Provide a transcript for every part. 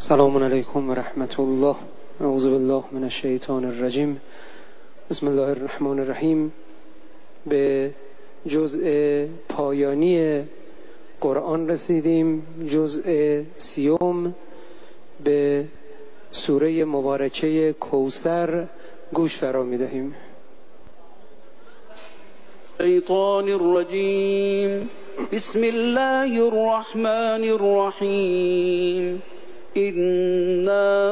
سلام علیکم و رحمت الله. اعوذ بالله من الشیطان الرجیم. بسم الله الرحمن الرحیم. به جزء پایانی قرآن رسیدیم، جزء 30 به سوره مبارکه کوثر گوش فرا می‌دهیم. الشیطان الرجیم. بسم الله الرحمن الرحیم. إنا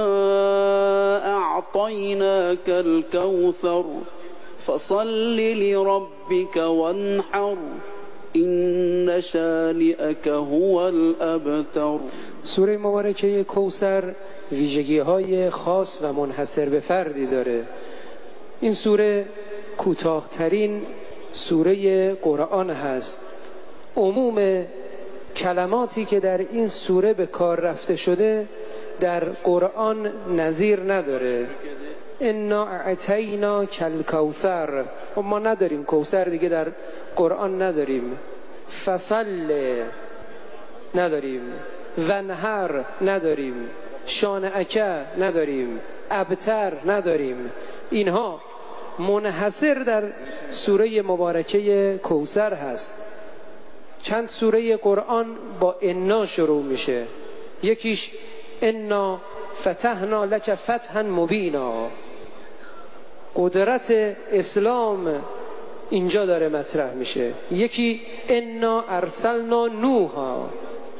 أعطيناك الكوثر فصل لربك وانحر إن شانئك هو الأبتر. سوره مبارکه کوثر ویژگی‌های خاص و منحصر به فردی داره. این سوره کوتاه‌ترین سوره قرآن هست. عموم کلماتی که در این سوره به کار رفته شده در قرآن نظیر نداره. انا اعطیناک الکوثر، ما نداریم کوثر دیگه در قرآن نداریم. فصل نداریم، ونهر نداریم، شانئک نداریم، ابتر نداریم. اینها منحصر در سوره مبارکه کوثر هست. چند سوره قرآن با انا شروع میشه. یکیش انا فتحنا لک فتحا مبینا، قدرت اسلام اینجا داره مطرح میشه. یکی انا ارسلنا نوحا،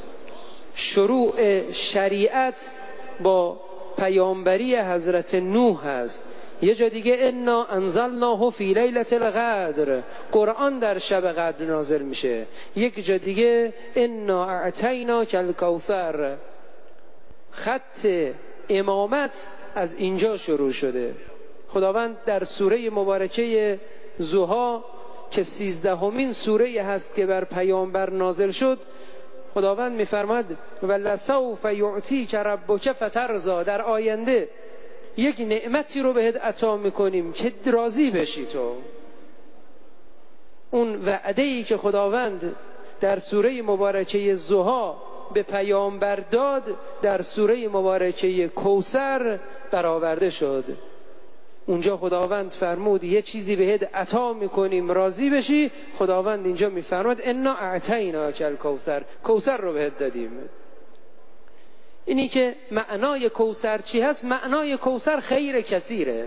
شروع شریعت با پیامبری حضرت نوح هست. یه جا دیگه انا انزلناه فی لیلة القدر، قرآن در شب قدر نازل میشه. یک جا دیگه انا اعطیناک الکوثر، خط امامت از اینجا شروع شده. خداوند در سوره مبارکه ضحی که 13مین سوره هست که بر پیامبر نازل شد، خداوند میفرماد ولسوف یعطیک ربک فترضی، در آینده یک نعمتی رو بهت عطا میکنیم که راضی بشی تو. اون وعده‌ای که خداوند در سوره مبارکه ضحی به پیامبر داد در سوره مبارکه کوثر برآورده شد. اونجا خداوند فرمود یه چیزی بهت عطا میکنیم راضی بشی. خداوند اینجا میفرماد انا اعطیناک الکوثر، کوثر رو بهت دادیم. اینی که معنای کوثر چی هست؟ معنای کوثر خیر کثیره.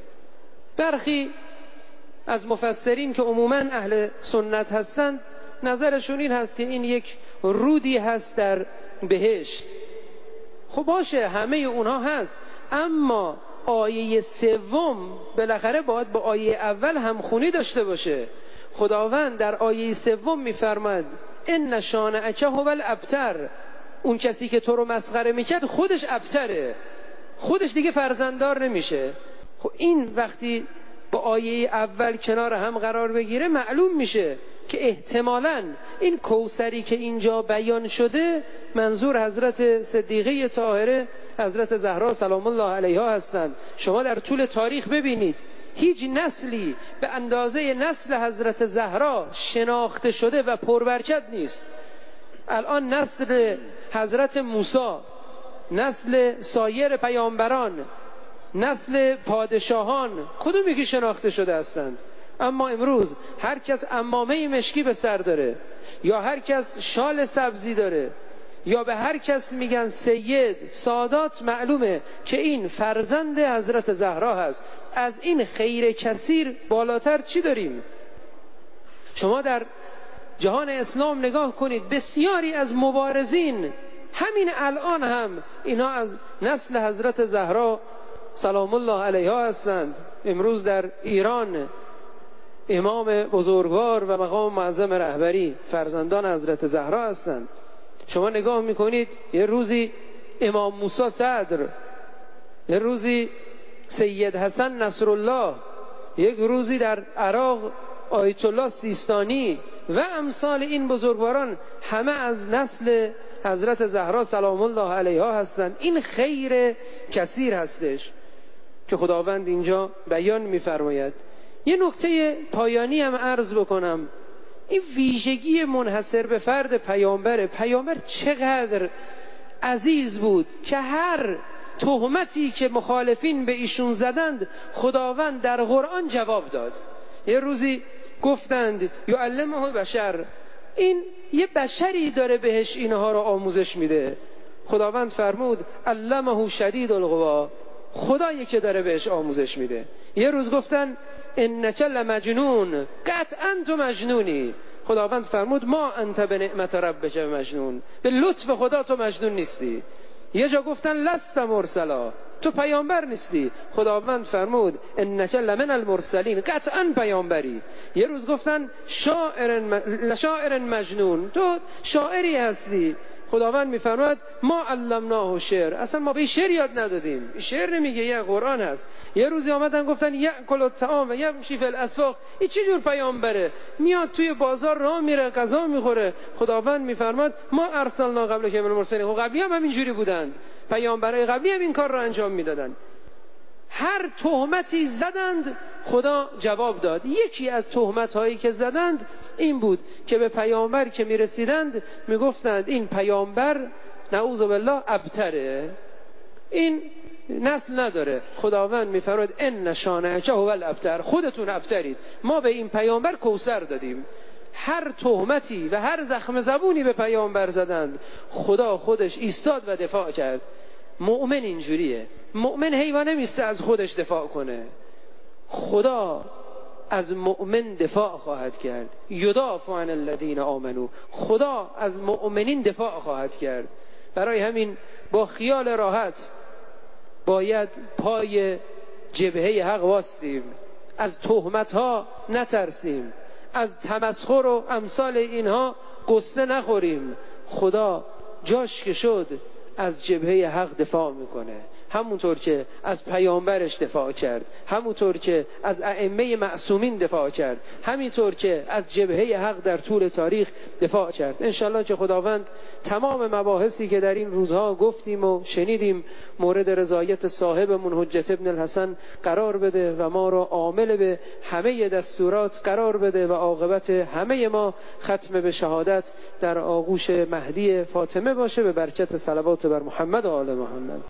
برخی از مفسرین که عموماً اهل سنت هستند نظرشون این هست که این یک رودی هست در بهشت. خب باشه، همه اونها هست، اما آیه 3 بالاخره باید با آیه اول همخونی داشته باشه. خداوند در آیه 3 میفرماد ان شانئک هو الابتر، اون کسی که تو رو مسخره میکرد خودش ابتره، خودش دیگه فرزنددار نمیشه. خب این وقتی با آیه اول کنار هم قرار بگیره معلوم میشه که احتمالاً این کوثری که اینجا بیان شده منظور حضرت صدیقه طاهره حضرت زهرا سلام الله علیها هستند. شما در طول تاریخ ببینید هیچ نسلی به اندازه نسل حضرت زهرا شناخته شده و پربرکت نیست. الان نسل حضرت موسی، نسل سایر پیامبران، نسل پادشاهان کدومی که شناخته شده هستند؟ اما امروز هر کس عمامه مشکی به سر داره، یا هر کس شال سبزی داره، یا به هر کس میگن سید، سادات، معلومه که این فرزند حضرت زهرا هست. از این خیر کثیر بالاتر چی داریم؟ شما در جهان اسلام نگاه کنید، بسیاری از مبارزین همین الان هم اینا از نسل حضرت زهرا سلام الله علیها هستند. امروز در ایران امام بزرگوار و مقام معظم رهبری فرزندان حضرت زهرا هستند. شما نگاه میکنید یه روزی امام موسی صدر، یه روزی سید حسن نصرالله، یک روزی در عراق آیت الله سیستانی و امثال این بزرگواران همه از نسل حضرت زهرا سلام الله علیها هستند. این خیر کثیر هستش که خداوند اینجا بیان میفرماید. یه نکته پایانی هم عرض بکنم. این ویژگی منحصر به فرد پیامبر چقدر عزیز بود که هر تهمتی که مخالفین به ایشون زدند خداوند در قرآن جواب داد. یه روزی گفتند یعلمه بشر، این یه بشری داره بهش اینها رو آموزش میده. خداوند فرمود علمه شدید القوا، خدایی که داره بهش آموزش میده. یه روز گفتن انک لمجنون، قطعا تو مجنونی. خداوند فرمود ما انت به نعمت ربک مجنون، به لطف خدا تو مجنون نیستی. یه جا گفتن لست مرسلا، تو پیامبر نیستی. خداوند فرمود انک لمن المرسلین، قطعا پیامبری. یه روز گفتن شاعر مجنون، تو شاعری هستی. خداوند میفرماد ما علمناه شعر، اصلا ما به شعر یاد ندادیم، شعر نمیگه، یه قرآن هست. یه روزی آمدن گفتن یأکل الطعام و یمشی فی الاسواق، این چه جور پیامبره؟ میاد توی بازار راه میره غذا میخوره. خداوند میفرماد ما ارسلنا قبلک من المرسلین، خب قبلی هم همینجوری بودند، پیامبرای قبلی هم این کار رو انجام میدادن. هر تهمتی زدند خدا جواب داد. یکی از تهمت‌هایی که زدند این بود که به پیامبر که میرسیدند میگفتند این پیامبر نعوذ بالله ابتره، این نسل نداره. خداوند میفرماد ان شانئک هو الابتر، خودتون ابترید، ما به این پیامبر کوثر دادیم. هر تهمتی و هر زخم زبونی به پیامبر زدند خدا خودش ایستاد و دفاع کرد. مؤمن اینجوریه، مؤمن حیوان نمیسته از خودش دفاع کنه، خدا از مؤمن دفاع خواهد کرد. یدافع عن الذین آمنوا، خدا از مؤمنین دفاع خواهد کرد. برای همین با خیال راحت باید پای جبهه حق واسطیم، از تهمت‌ها نترسیم، از تمسخر و امثال اینها گسنه نخوریم. خدا جاش که شد از جبهه حق دفاع میکنه، همونطور که از پیامبرش دفاع کرد، همونطور که از ائمه معصومین دفاع کرد، همینطور که از جبهه حق در طول تاریخ دفاع کرد. انشالله که خداوند تمام مباحثی که در این روزها گفتیم و شنیدیم مورد رضایت صاحبمون حجت ابن الحسن قرار بده و ما را عامل به همه دستورات قرار بده و عاقبت همه ما ختم به شهادت در آغوش مهدی فاطمه باشه، به برکت صلوات بر محمد و آل محمد.